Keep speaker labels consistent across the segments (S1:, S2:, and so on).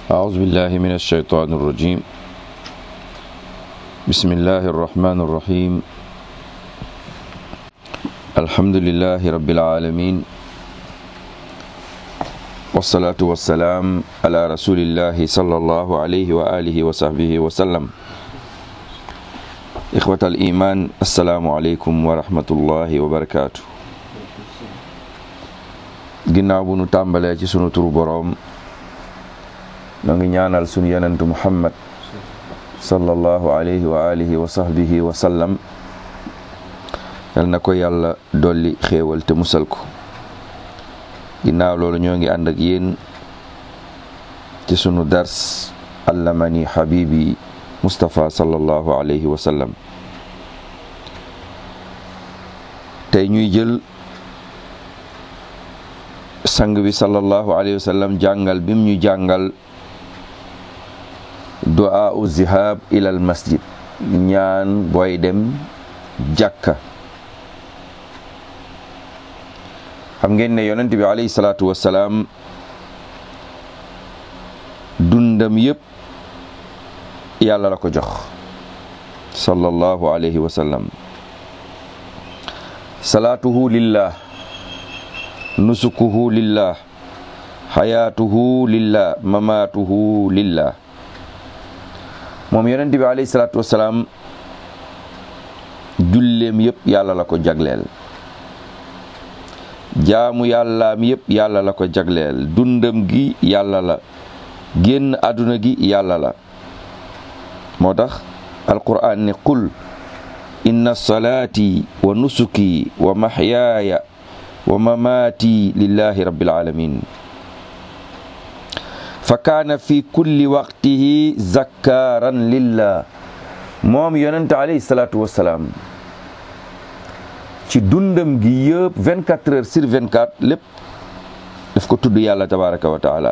S1: أعوذ بالله من الشيطان الرجيم بسم الله الرحمن الرحيم الحمد لله رب العالمين والصلاة والسلام على رسول الله صلى الله عليه وآله وصحبه وسلم إخوة الإيمان السلام عليكم ورحمة الله وبركاته ginnaaw bu nu tàmbalee ci sunu turu boroom noo ngi ñaanal sunu yonentu Muhammad sallallahu alayhi wa alihi wa sahbihi wa sallam yal na ko yàlla dolli xéewal te musal ko ginnaaw loolu ñoo ngi ànd ak yéen ci sunu dars allamani habibi Mustafa sallallahu alayhi wa sallam tey ñuy jël sang bi sallallahu alayhi wa sallam jàngal bim ñu jàngal du'a u zihab ilal masjid ñaan booy dem jàkka xam ngeen ne yonent bi alayhi salaatu wassalaam dundam yépp yàlla la ko jox sallallahu alayhi wa sallam salaatuhu lillah nusukuhu lillah xayaatuhu lillah mamaatuhu lillah moom yonent bi alayhi salaatu wassalaam julleem yépp yàlla la ko jagleel jaamu yàllaam yépp yàlla la ko jagleel dundam gi yàlla la génn àdduna gi yàlla la moo tax alquraan ne qul inna salaati wa nusuki wa mahyaaya wa mamaati lillahi rabbil alamin fa kaana fi kulli waqtihi zakkaaran lillah moom yonente alayhi salaatu wassalaam ci dundam gi yëpp 24 heures sur 24 lépp daf ko tudd yàlla tabaraka wa taala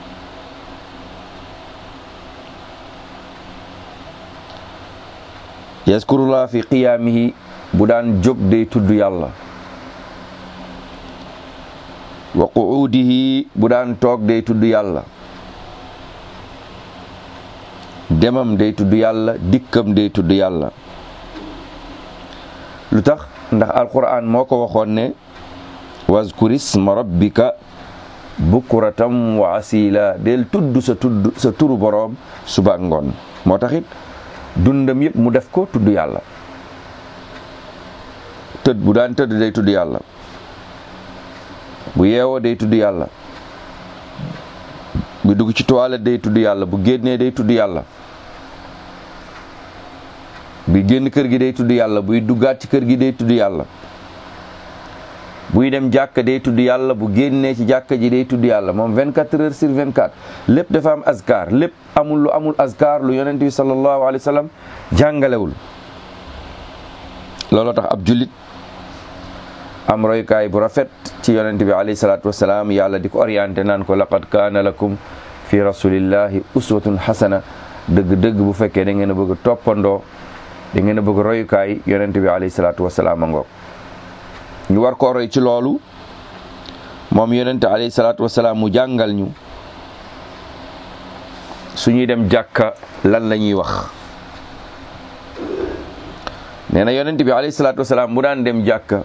S1: yazkurullah fi qiyaamihi bu daan jóg day tudd yàlla wa qu'uudihi bu daan toog day tudd yàlla demam day tudd yàlla dikkam day tudd yàlla lu tax ndax alquran moo ko waxoon ne wazkur isma rabbika bukratan wa asila del tudd sa turu boroom suba ak ngoon moo taxit dundam yëpp mu def ko tudd yàlla bu daan tëdd day tudd yàlla bu yeewoo day tudd yàlla bu dugg ci toilette day tudd yàlla bu génnee day tudd yàlla buy génn kër gi day tudd yàlla buy duggaat ci kër gi day tudd yàlla buy dem jàkka day tudd yàlla bu génnee ci jàkka ji day tudd yàlla moom 24 heures sur 24 lépp dafa am azkar lépp amul lu amul azkar lu yonent bi sallallahu alayhi wa sallam jàngalewul looloo tax ab jullit am roykaay bu rafet ci yonent bi alayhi salaatu wasalaam yàlla di ko orienté naan ko laqad kaana lakum fi rasulillahi uswatun hasana dëgg-dëgg bu fekkee da ngeen a bëgg a toppandoo da ngeen a bëgg royukaay yonent bi alayhi salaatu wasalaam a ngoog ñu war koo roy ci loolu moom yonent alayhi salaatu wasalaam mu jàngal ñu suñuy dem jàkka lan la ñuy wax nee na yonent bi alayhi salaatu wasalaam bu daan dem jàkka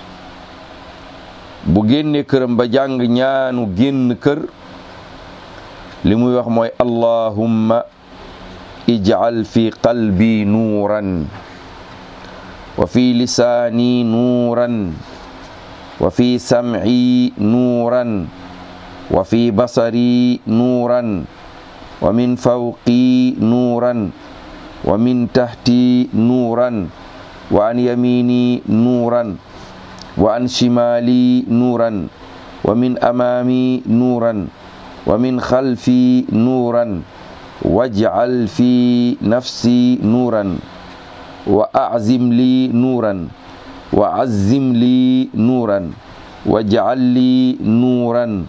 S1: bu génnee këram ba jàng ñaanu génn kër li muy wax mooy allahumma ij'al fi qalbi nuuran wa fi lisaani nuuran wa fi sam'i nuuran wa fi basari nuuran wa min fawqi nuuran wa min tahti nuuran wa an yamini nuuran wa an shimali nuuran wa min amami nuuran wa min khalfi nuuran waj'al fi nafsi nuuran wa a'zim li nuuran wa azzim li nuuran waj'al li nuuran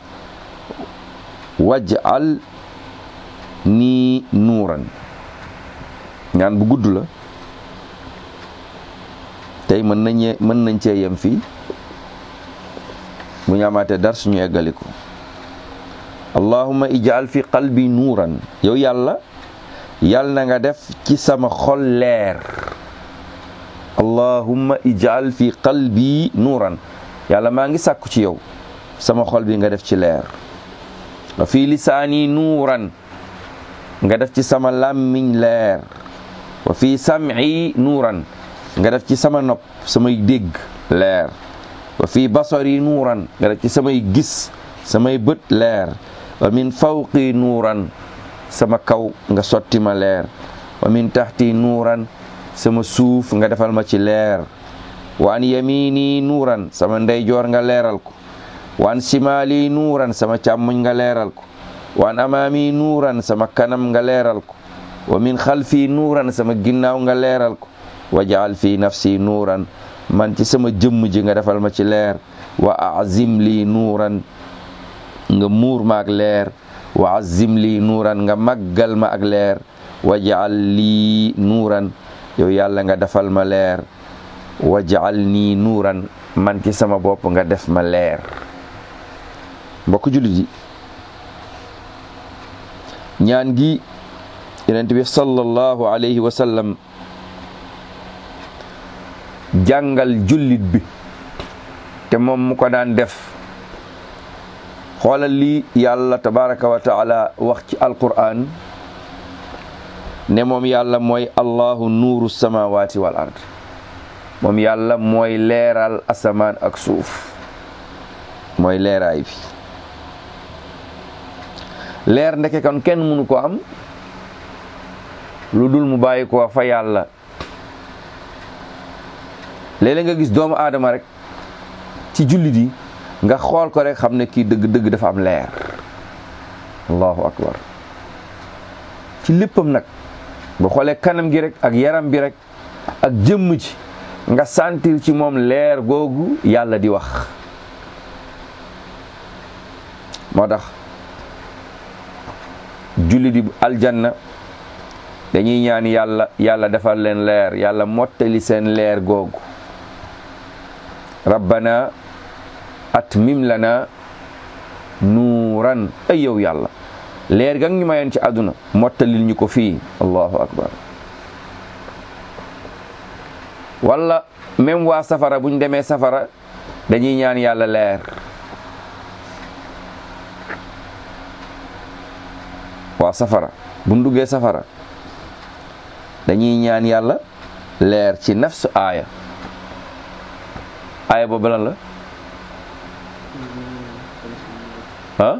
S1: waj'al ni nuuran ñaan bu gudd la tey mën nañ cee yem fii bu ñu amaatee dar suñu eggali ko allahumma ij'al fi qalbi nuuran yow yàlla yàlla na nga def ci sama xol leer. allahumma ij'al fi qalbi nuuran yàlla maa ngi sàkku ci yow sama xol bi nga def ci leer. wa fi lisaani nuuran nga def ci sama làmmiñ leer. wa fi sam'i nuuran nga def ci sama nopp samay dégg leer. wa fi basari nuuran nga def ci samay gis samay bët leer. wa min fawqi nuuran sama kaw nga sotti ma leer. wa min taxti nuuran sama suuf nga defal ma ci leer. wa an yamini nuuran sama ndeyjoor nga leeral ko. wa an shimali nuuran sama càmmoñ nga leeral ko. wa an amaami nuuran sama kanam nga leeral ko. wa min xalfi nuuran sama ginnaaw nga leeral ko. wa jaal fi nafsi nuuran man ci sama jëmm ji nga defal ma ci leer. wa azim lii nuuran nga muur ma ak leer. wa azim lii nuuran nga màggal ma ak leer. wa jaal lii nuuran yow yàlla nga defal ma leer. wa jaal nii nuuran man ci sama bopp nga def ma leer. mbokk jullit yi ñaan gi yonent bi sallallahu alayhi wa sallam jàngal jullit bi te moom mu ko daan def. xoolal lii yàlla tabaraka wa taala wax ci alquran ne moom yàlla mooy allahu nuuru samawati wal ard moom yàlla mooy leeral asamaan ak suuf mooy leeraay bi. leer ndeke kon kenn mënu ko am lu dul mu bàyyi ko fa yàlla. léeg-léeg nga gis doomu aadama rek ci jullit yi nga xool ko rek xam ne kii dëgg-dëgg dafa am leer. allahu akbar ci léppam nag bu xoolee kanam gi rek ak yaram bi rek ak jëmm ji nga sentir ci moom leer googu yàlla di wax. moo tax jullit yi aljanna dañuy ñaan yàlla defal leen leer yàlla mottali seen leer googu. rabbana atmim lana nuuran ay yow yàlla leer ga ñu mayoon ci àdduna mottalil ñu ko fii. allahu akbar. wala même waa safara buñ demee safara dañuy ñaan yàlla leer. waa safara buñ duggee safara dañuy ñaan yàlla leer ci nafsu aaya boobu lan la ah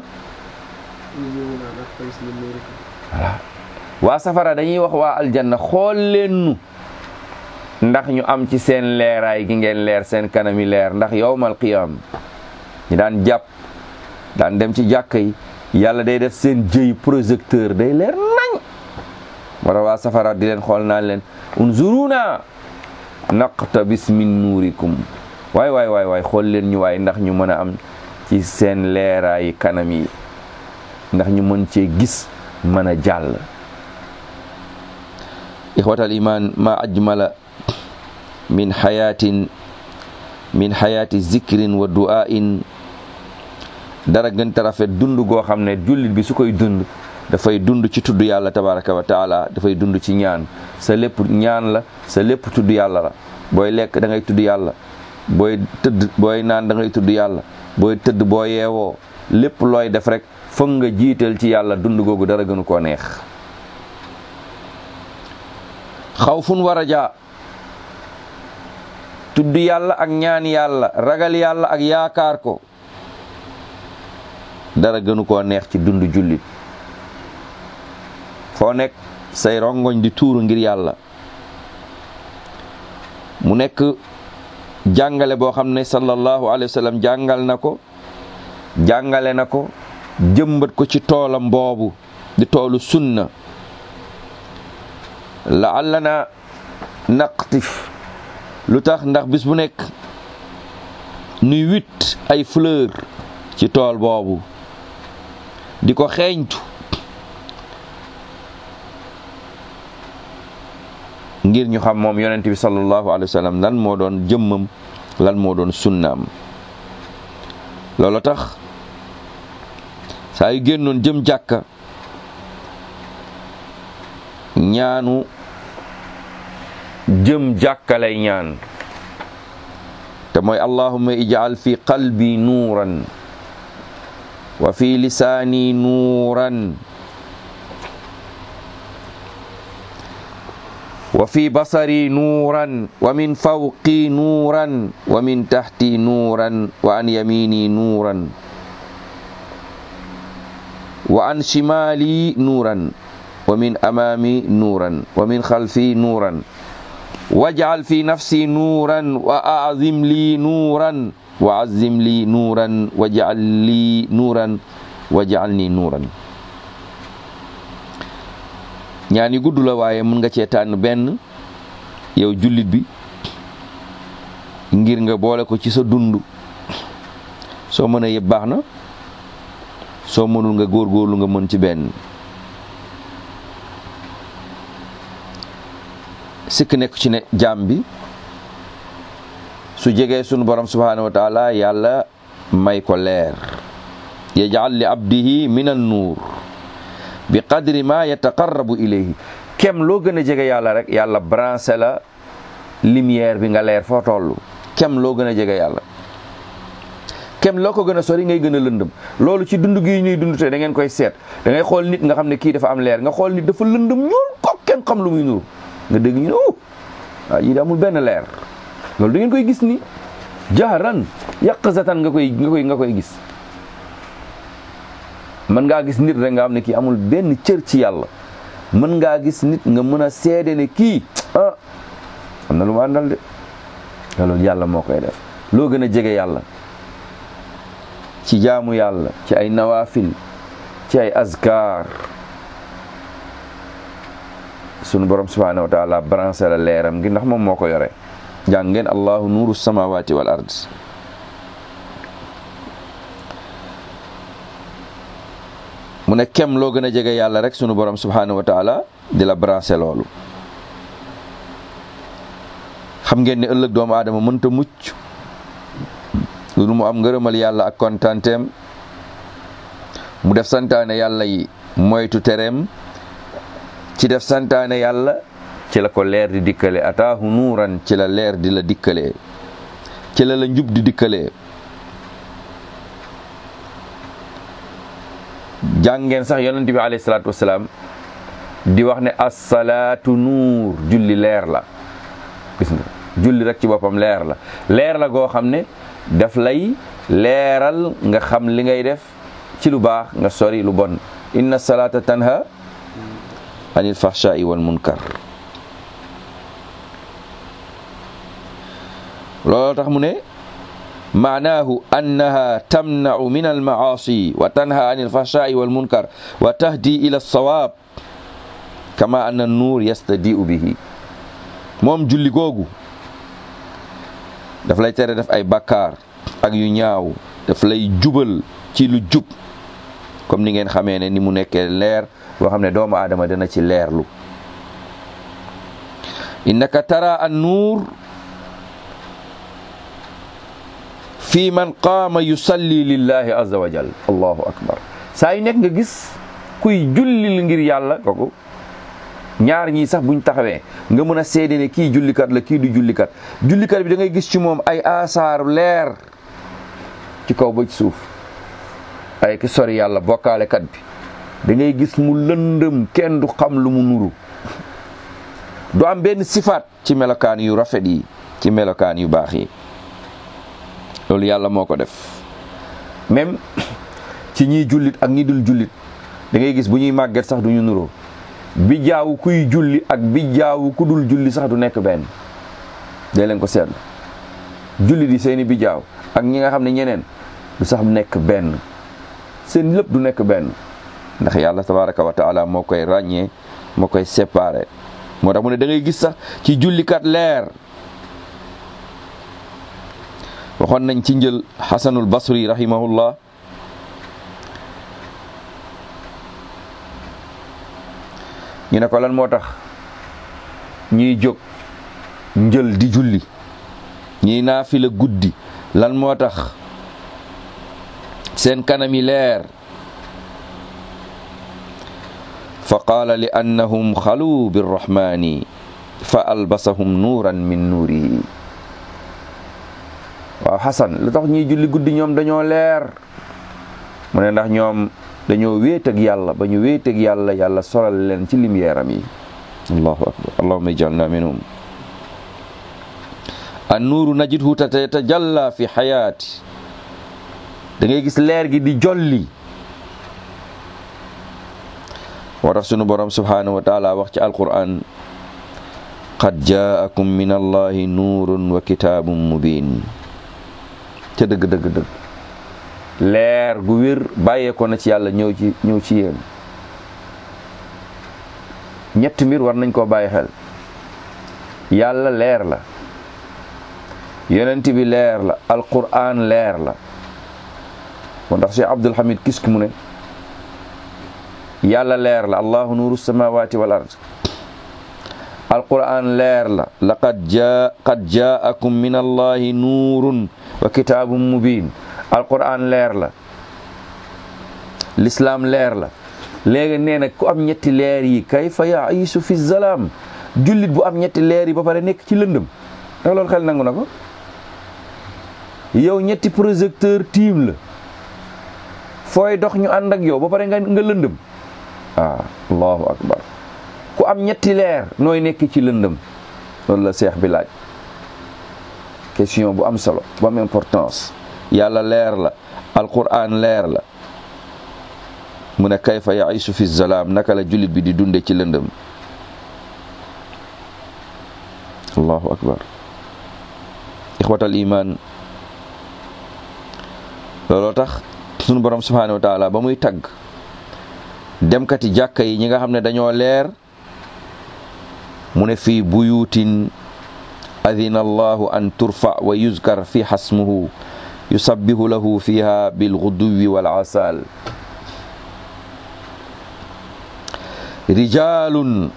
S1: voilà waa safara dañuy wax waa aljanna xool leen nu ndax ñu am ci seen leeraay gi ngeen leer seen kanami leer. ndax yawmal qiyaam ñu daan jàpp daan dem ci jàkka yi yàlla day def seen jëy projecteur day leer nañ. moo tax waa safara di leen xool naan leen unzuruna naqtabis min nuurikum waay xool leen ñu waay ndax ñu mën a am ci seen leeraayi kanam yi ndax ñu mën cee gis mën a jàll. ixwatal iman ma ajmala min xayaati zikrin wa du'ain dara gën ta rafet dund goo xam ne jullit bi su koy dund dafay dund ci tudd yàlla tabaraka wa taala dafay dund ci ñaan. sa lépp ñaan la sa lépp tudd yàlla la. booy lekk da ngay tudd yàlla. booy tëdd booy naan da ngay tudd yàlla. booy tëdd boo yeewoo lépp looy def rek foog nga jiital ci yàlla. dund googu dara gënu koo neex. xawfun wa rajaa tudd yàlla ak ñaan yàlla ragal yàlla ak yaakaar ko dara gënu koo neex ci dund jullit. foo nekk say rongoñ di tuuru ngir yàlla. mu nekk jàngale boo xam ne sallallahu alayhi wa sallam jàngale na ko jëmbat ko ci toolam boobu di toolu sunna. la'allana naqtif lu tax ndax bis bu nekk nuy witt ay fleur ci tool boobu di ko xeeñtu ngir ñu xam moom yonent bi sallallahu alayhi wa sallam lan moo doon jëmmam lan moo doon sunnaam. loolu tax saa yu génnoon jëm jàkka ñaanu jëm jàkka lay ñaan te mooy allahumma ij'al fi qalbi nuuran wa fi lisaani nuuran wa fi basari nuuran wa min fawqi nuuran wa min tahti nuuran wa an yamini nuuran wa an shimali nuuran wa min amami nuuran wa min khalfi nuuran waj'al fi nafsi nuuran wa a'zim li nuuran wa azzim li nuuran waj'al li nuuran waj'alni nuuran. ñaan yi gudd la waaye mën nga cee tànn benn yow jullit bi ngir nga boole ko ci sa dund. soo mënee yëpp baax na, soo mënul nga góorgóorlu nga mën ci benn. sikk nekk ci ne jaam bi su jegee sunu borom subhanahu wa taala yàlla may ko leer. yaj'al li abdihi min an-nuur bi qadri ma yataqarrabu ilayhi. kem loo gën a jege yàlla rek yàlla branché la lumière bi nga leer foo toll. kem loo gën a jege yàlla, kem loo ko gën a sori ngay gën a lëndëm. loolu ci dund gi ñuy dund te da ngeen koy seet. da ngay xool nit nga xam ne kii dafa am leer, nga xool nit dafa lëndëm ñuul ko kenn xam lu muy nuru, nga dégg ñu ne waaw yii da amul benn leer. loolu da ngeen koy gis ni jahran yaqzatan nga koy gis. mën ngaa gis nit rek nga xam ne kii amul benn cër ci yàlla. mën ngaa gis nit nga mën a seede ne kii am na lu mu àndal de. loolu yàlla moo koy def. loo gën a jege yàlla ci jaamu yàlla, ci ay nawaafil, ci ay azkar, sunu borom subhanahu wa taala branché la leeram gi ndax moom moo ko yore. jàng ngeen allahu nuuru samawati wal ard. mu ne kem loo gën a jege yàlla rek sunu borom subhanahu wa taala di la branché loolu. xam ngeen ne ëllëg doomu aadama mënta mucc lu mu am ngërëmal yàlla ak kontaanteem, mu def santaane yàlla yi moytu tereem. ci def santaane yàlla ci la ko leer di dikkale. ataahu nuuran ci la leer di la dikkalee, ci la njub di dikkalee. jàngeen sax yonent bi alayhi salaatu wasalaam di wax ne as-salaatu nuur, julli leer la. gis nga julli rek ci boppam leer la. leer la goo xam ne daf lay leeral nga xam li ngay def ci lu baax nga sori lu bon. inna salaata tanha anil fahsha'i wal munkar. loolu tax mu ne maanaahu annaha tamna'u min al ma'asi wa tanha anil fahsha'i wal munkar wa tahdi ila as-sawab kama anna an-nur yastadi'u bihi. moom julli googu daf lay tere def ay bakkaar ak yu ñaaw, daf lay jubal ci lu jub, comme ni ngeen xamee ne ni mu nekkee leer boo xam ne doomu aadama dana ci leerlu. innaka tara an-nuur fi man qaama yusalli lillahi azza wa jal. allahu akbar. saa yu nekk nga gis kuy jullil ngir yàlla. kooku ñaar ñii sax buñ taxawee nga mën a seede ne kii jullikat la, kii du jullikat. jullikat bi da ngay gis ci moom ay asaar leer ci kaw ba ci suuf. ay ki sori yàlla, bokkaalekat bi da ngay gis mu lëndëm, kenn du xam lu mu nuru. du am benn sifaat ci melokaan yu rafet yi, ci melokaan yu baax yi. loolu yàlla moo ko def. même ci ñiy jullit ak ñi dul jullit da ngay gis bu ñuy màgget sax du ñu nuroo. bi jaawu kuy julli ak bi jaawu ku dul julli sax du nekk benn. day leen ko seetlu. julli di seeni bi jaaw ak ñi nga xam ne ñeneen du sax nekk benn. seen lépp du nekk benn. ndax yàlla tabaraka wa taala moo koy ràññee, moo koy séparé. moo tax mu ne da ngay gis sax ci jullikat leer. waxoon nañ ci njël Hasanul Basri rahimahullah ñu ne ko lan moo tax ñuy jóg njël di julli, ñuy naafila guddi, lan moo tax seen kanam yi leer, fa qaala li annahum xaluu birrahmani fa albasahum nuuran min nuurihi. waaw Xasan lu tax ñuy julli guddi ñoom dañoo leer mu ne ndax ñoom dañoo wéet ak yàlla ba ñu wéet ak yàlla yàlla solal leen ci lumière am yi. allahu akbar allahumma ij'alna minhum. an nuuru najidhu tatajalla fi xayaati. da ngay gis leer gi di jolli. moo tax sunu borom subhanahu wa taala wax ci alquran qad jaakum min allahi nuurun wa kitaabun mubin. ca dëgg leer gu wér bàyyeekoo na ci yàlla ñëw ci yéen. ñetti mbir war nañ koo bàyyi xel. yàlla leer la, yonent bi leer la, alquran leer la. moo tax Cheikh Abdul Hamid Kiski mu ne yàlla leer la, allahu nuuru samawati wal ard. alquran leer la, qad jaakum min allahi nuurun wa kitaabun mubin. alquran leer la, l'islam leer la. léegi nee na ku am ñetti leer yi kayfa ya'iishu fi zalaam. jullit bu am ñetti leer yi ba pare nekk ci lëndëm ndax loolu xel nangu na ko. yow ñetti projecteur tiim la, fooy dox ñu ànd ak yow ba pare nga lëndëm. allahu akbar. ku am ñetti leer nooy nekk ci lëndëm. loolu la seex bi laaj. question bu am solo bu am importance. yàlla leer la, alquran leer la. mu ne kayfa ya'iishu fi zalaam, naka la jullit bi di dunde ci lëndëm. allahu akbar. ixwatal iman, looloo tax sunu borom subhanahu wa taala ba muy tagg demkati jàkka yi ñi nga xam ne dañoo leer mu ne fii buyutin adina allahu an turfa wa yuzkar fi hasmuhu yusabbihu lahu fiha bilguduwi wal asal. rijalun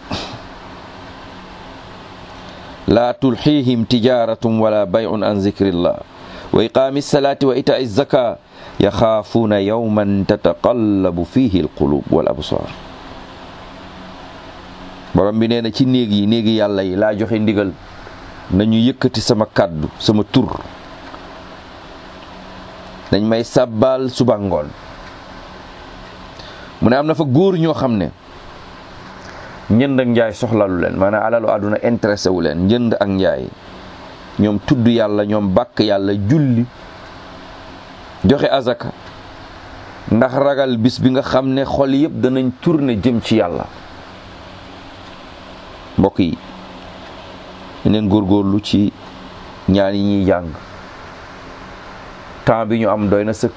S1: la tulhihim tijaratun wala bay'un an zikrillah wa iqami salati wa ita'i zaka yaxaafuuna yawman tataqallabu fihi alqulub wal absar. borom bi nee na ci néegi yàlla yi laa joxe ndigal nañu yëkkati sama kàddu sama tur, dañ may sàbbaal suba ngoon. mu ne am na fa góor ñoo xam ne njënd ak njaay soxlalu leen, maanaam alalu àdduna intéressé wu leen. njënd ak njaay, ñoom tudd yàlla, ñoom bàkk yàlla, julli, joxe azaka, ndax ragal bis bi nga xam ne xol yëpp danañ tourner jëm ci yàlla. mbokk yi ñu leen góorgóorlu ci ñaan yi ñuy jàng. temps bi ñu am doy na sëkk.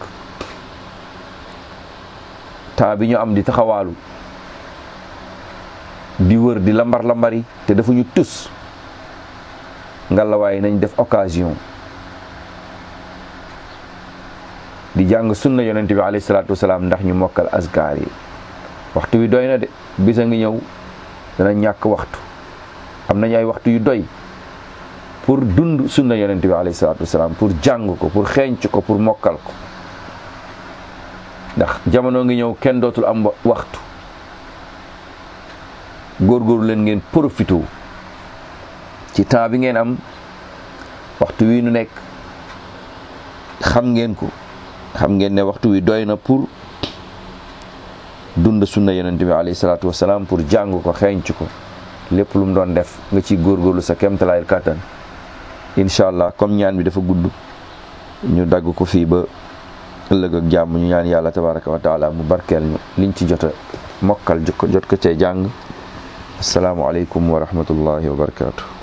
S1: temps bi ñu am di taxawaalu, di wër, di lambar-lambari te defuñu tus. ngalawaay nañ def occasion di jàng sunna yonent bi alayhi salaatu wasalaam ndax ñu mokkal azkaar yi. waxtu wi doy na de, bisa ngi ñëw dana ñàkk waxtu. am nañ ay waxtu yu doy pour dund sunna yonent bi alayhi salaatu wasalaam, pour jàng ko, pour xeeñc ko, pour mokkal ko. ndax jamono ngi ñëw kenn dootul am waxtu. góorgóorlu leen ngeen profité ci temps bi ngeen am. waxtu wi nu nekk xam ngeen ko, xam ngeen ne waxtu wi doy na pour dund sunna yonent bi alayhi salaatu wasalaam, pour jàng ko, xeeñc ko. lépp lu mu doon def nga ci góorgóorlu sa kéemtalaayal kàttan. incha allah comme ñaan bi dafa gudd, ñu dagg ko fii ba ëllëg ak jàmm. ñu ñaan yàlla tabaraka wa taala mu barkeel ñu liñ ci jot a mokkal jot ko cee jàng. asalaamualeykum wa rahmatullahi wa barakaatu.